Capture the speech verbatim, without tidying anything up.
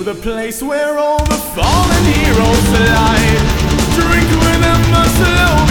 to the place where all the fallen heroes lie. Drink with them a slow